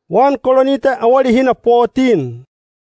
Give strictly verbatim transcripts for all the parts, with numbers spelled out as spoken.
First Koronita awali hina fourteen.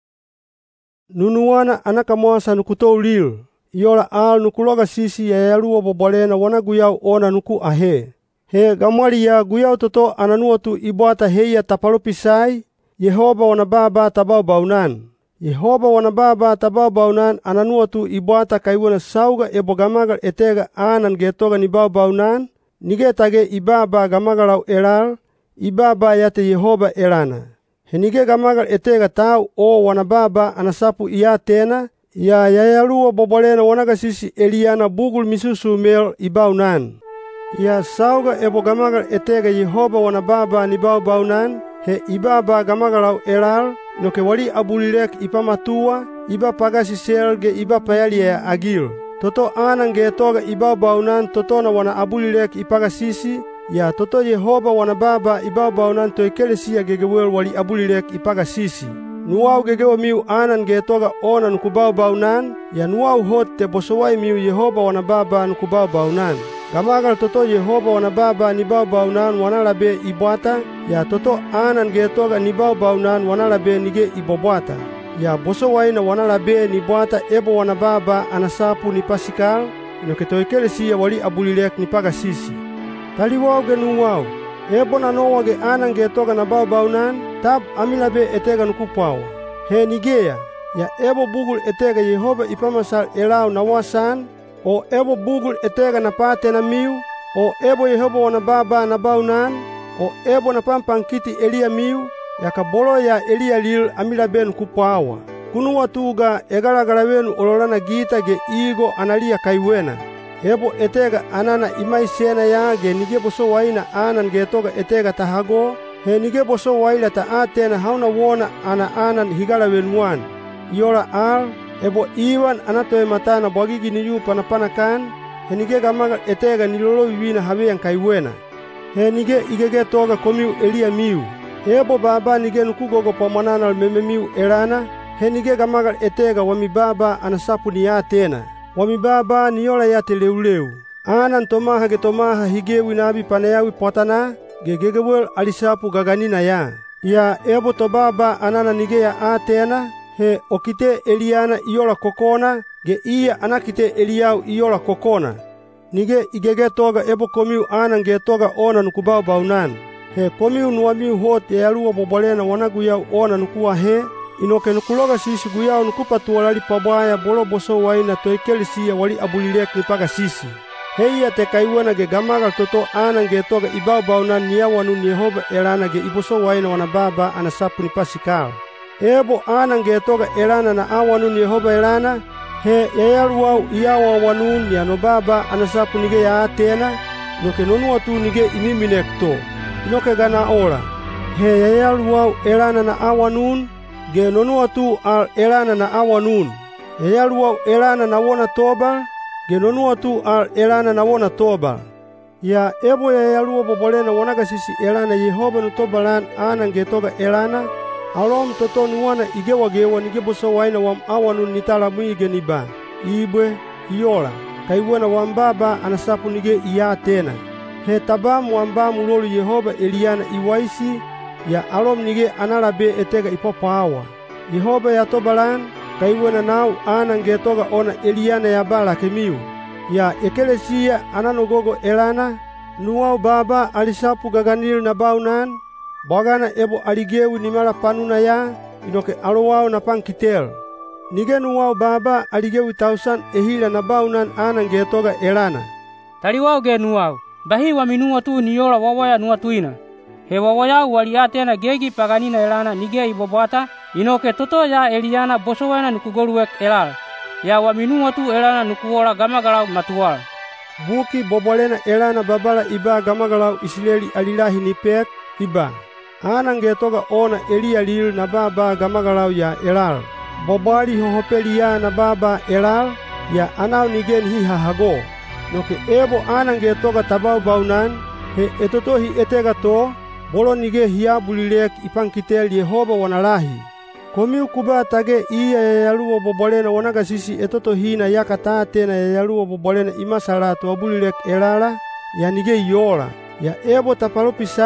Nunuana anakamwasa nukutoulil. Iola al nukuloga sisi ya yaluwa bobolena wana guyau ona nuku ahe. He gamwali ya guyau toto ananuotu ibuata heia tapalopisai. Yehova wana baba tabau baunan. Yehova wana baba tabau baunan ananuotu ibuata kaiwana sauga ebo gamagal etega anan getoga ni bau baunan. Nigetage ibaba gamagalau elal. Ibaba yate Yehova elana. Henige gamagal etega tau o wana baba anasapu iya tena. Ya yayaluwa bobolena wanaga sisi Eliana bugul misusu mel ibaunan. Ya sauga ebo gamagal etega Yehova wana baba ni bau baunan. He ibaba gamagalau elal. Noke wali abulilek ipamatua. Iba pagasi selge iba payali ya agil. Toto anan getoga ibau baunan totona wana abulilek ipagasisi. Ya toto Yehova wana baba ibau baunan toikele siya gegewel wali abulilek ipagasisi. Nuau gegewa miu anan getoga ona nukubau baunan. Ya nuau hote bosowai miu Yehova wana baba nukubau baunan. Gamagal toto Yehova wana baba nibau baunan wanalabe ibuata. Ya toto anan getoga nibau baunan wanalabe nige ibobuata. Ya bosowai na wanalabe nibuata ebo wana baba anasapu nipasikal. Inoke toikele siya wali abulilek nipagasisi. Taliwau ge nuwau. Ebo na noa ge anan getoga na bau baunan. Tab amilabe etega nukupawa. He nigeya. Ya ebo bugul etega Yehova ipamasal elau na wasan. O ebo bugul etega na pate na miu. O ebo Yehova wana baba na baunan. O ebo na pampankiti Elia miu. Ya kabolo ya Elia lil amilabe nukupawa. Kunuwa tuga egalagalavenu ololana gita ge igo analia kaiwena. Ebo etega anana imai sena ya ge nige boso waina anan getoga etega tahago. He nige boso waila ta atena hauna wona ana anan higala wenmuan. Iola al, ebo iwan anatoe matana bwagigi ni yu panapanakan. He nige gamagal etega nilolo vivina haweyan kaiwena. He nige igege toga komiu Elia miu. Ebo baba nige nukugogo pamananal meme miu elana. He nige gamagal etega wami baba anasapu ni atena. Wami baba niola yate leuleu. Anan tomaha ge tomaha higewi nabi paneyawi potana. Gegegewel alisapu gaganina ya. Ya ebo to baba anana nige ya atena. He okite Eliana iola kokona. Ge iya anakite Eliau iola kokona. Nige igege toga ebo komiu anan ge toga ona nukubau baunan. He komiu nuamiu hot ya yaluwa bobolena wanaguyau ona nukuwa he. Inoke nukuloga sisi guyau nukupatualali pabaya bolo boso waina toikeli siya wali abulilek nipaga sisi. Heia te kaiwana ge gamagal toto anan ge toga ibau baunan niawanu ni Yehova elana ge iboso waina wana baba anasapu nipasikal. Ebo anan ge toga elana na awanu ni Yehova elana. He yayaluwau iyawa wanun ni ano baba anasapu nige ya atena. Noke nonua tu nige imiminekto. Inoke gana ola. He yayaluwau elana na awanun. Ge nonua tu al elana na awanun. Yayaluwau elana na wona tobal. Ge nonua tu al elana na wona tobal. Ya ebo yayaluwa bobolena wanaga sisi elana Yehova nutobalan anan getoga elana. Alom toto nuwana igewa gewa nige boso waina wam awanun nitala muige niba. Ibwe, iola. Kaiwana wambaba anasapu nige iya tena. He tabamu wambamu lolu Yehova Eliana iwaisi. Ya alom nige analabe etega ipopawa. Yehova ya tobalan, kaiwana nau anan getoga ona Eliana ya bala kemiu. Ya ekelesia ananogogo elana, nuau baba alisapu gaganil na baunan, bagana ebo aligewi nimala panuna ya, inoke alowao na pankitel. Nige nuau baba aligewi tausan ehila na baunan anan getoga elana. Taliwau ge nuau, bahi wa minua tu niola wawaya nua tuina. He wawaya wali atena gegi paganina elana nige ibobuata. Inoke toto ya Eliana bosowaina nukugoluwek elal. Ya waminua tu elana nukuwola gamagalau matuwal. Buki bobolena elana babala iba gamagalau Israeli alilahi nipek iba. Anan getoga ona Elia lil na baba gamagalau ya elal. Bobali hohopeli ya na baba elal. Ya anau nigen hi hahago. Noke ebo anan getoga tabau baunan. He etotohi etega to. Bolo nige hiya bulilek ipankitel Yehova wanalahi. Komiu kuba tage iya yayaluwa bobolena wanaga sisi etoto hina yakata tena yayaluwa bobolena imasalato wabulilek elala. Ya nige yola. Ya ebo tapalopisai.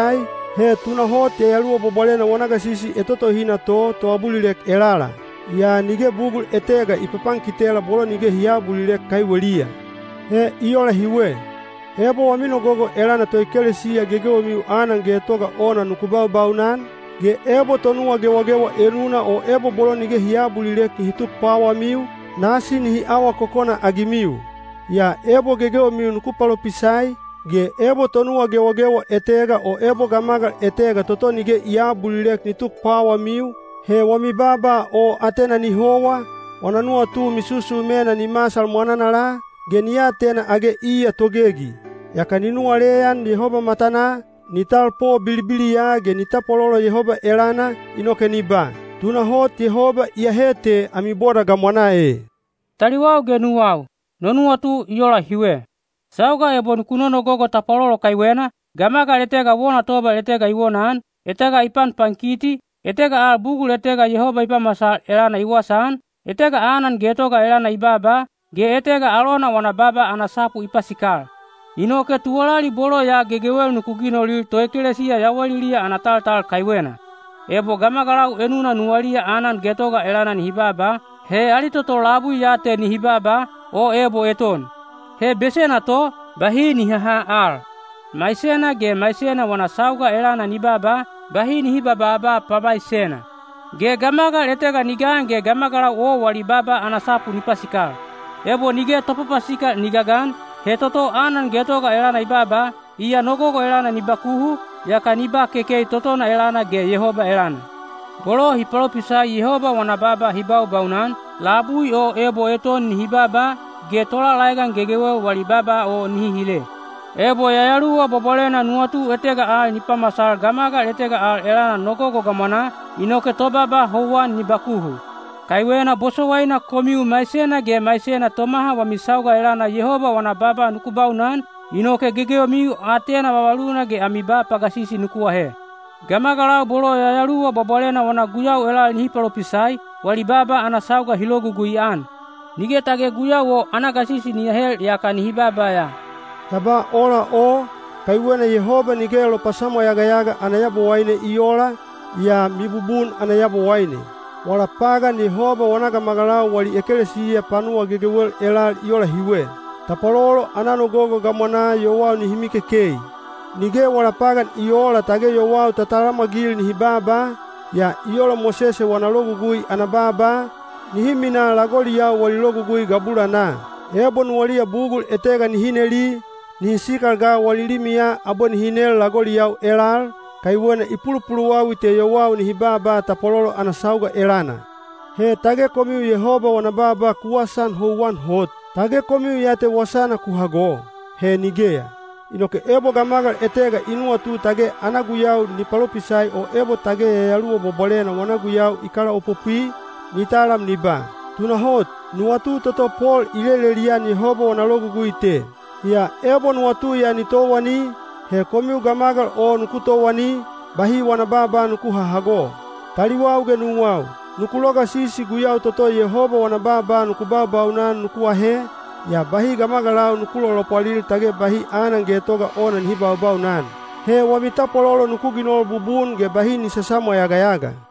He tunahot ya yaluo bobolena wanaga sisi etoto hina to to abulilek elala. Ya nige bugul etega ipapankitela bolo nige hiabulilek kaiwelia. He iola hiwe. Ebo wamino gogo elana toikelesiya gegewamiu anan getoga ona nukubau baunan. Ge ebo tonua gewagewa enuna o ebo bolo nige hiabulilek hituk pawamiu. Nasi nihi awa kokona agimiu. Ya ebo gegewamiu nukupalo pisai. Ge ebo tonua gewagewa etega o ebo gamagal etega toto nige iabulilek nituk pawamiu. He wami baba o atena ni hoa. Wananua tu misusu mena ni masal mwananala. Genia tena age iya togegi. Yakaninua leyan Yehova matana. Nital po bilibili ya ge nitapololo Yehova elana inoke niba. Tunahot Yehova iahete amiboda gamwanae. Taliwau genuwau. Nonua tu iola hiwe. Sauga ebo nukunono gogo tapololo kaiwena. Gamaga letega wona toba letega iwonan. Etega ipan pankiti. Etega al bugul etega Yehova ipa masal elana iwasan. Etega anan getoga elana ibaba. Ge etega alona wana baba anasapu ipasikal. Inoke tuolali bolo ya gegewel nukugino lil toekelesiya yawalilia anatal-tal kaiwena. Ebo gamagalau enuna nuwalia anan getoga elana ni hibaba. He alitoto labu yate ni hibaba. O ebo eton. He besena to bahi ni haha al. Maisena ge maisena wana sauga elana ni baba. Bahi ni hibaba pabai sena. Ge gamaga letega nigan ge gamagala o wali baba anasapu nipasikal. Ebo nige topapasika nigagan. He toto anan getoga elana ibaba. Ia nogogo elana nibakuhu. Yaka niba kekei toto na elana ge Yehova elana. Bolo hipalo pisa Yehova wana baba hibau baunan. Labui o ebo eton ni hibaba. Ge tola laigan gegewe wali baba o nihile. Ebo yayaluwa bobolena nuatu etega al nipa masal gamaga etega al elana nogogo gamana. Inoke tobaba howan nibakuhu. Kaiwena bosowaina komiu maisena ge maisena tomaha wa misauga elana Yehova wana baba nukubaunan. Inoke gegeo miu atena wabaluna ge amiba pagasisi nukuwahe. Gamagalau bolo yayaluwa bobolena wana guyau elal nihipalo pisai. Wali baba anasauga hilogu guian. Nige tage guyau o anagasisi niyahel yaka nihibaba ya. Taba ola o, kaiwena Yehova nigelo pasamo yaga-yaga anayabo waine iola, ya mibubun anayabo waine. Wala paga ni Yehova wanaga magalau wali ekelesiya panua gegewel elal iola hiwe. Tapololo anano gogo gamwana yowau ni himike kei. Nige wala pagan iola tage yowau tatarama gil ni hibaba, ya iola Mosese wanalogu gui anababa, ni himina lagoli yau wali logu gui gabula na. Ebon walia bugul etega ni hineli, ni hisikal ga walilimia abon hinel lagoli yau elal. Kaiwena ipulupulu wawi te yowau ni hibaba tapololo anasauga elana. He tage komiu Yehova wana baba kuwasan howan hot. Tage komiu yate wasana kuhago. He nigea. Inoke ebo gamagal etega inua tu tage anaguyau ni palopisai o ebo tage yayaluwa bobolena wanaguyau ikala opopi nitalam niba. Tunahot nuatu toto Paul ilelelian Yehova wana logu guite. Ya ebo nuatu ya nitowani. He komiu gamagal o nukutowani, bahi wana baba nukuhahago. Taliwau ge nuwau, nukuloga sisi guyau toto Yehova wana baba nukubau baunan nukuwahe, ya bahi gamagalau nukulolopalil tage bahi anan getoga onan hibau baunan. He wamitapololo nukuginol bubun ge bahi ni sesamo yaga-yaga.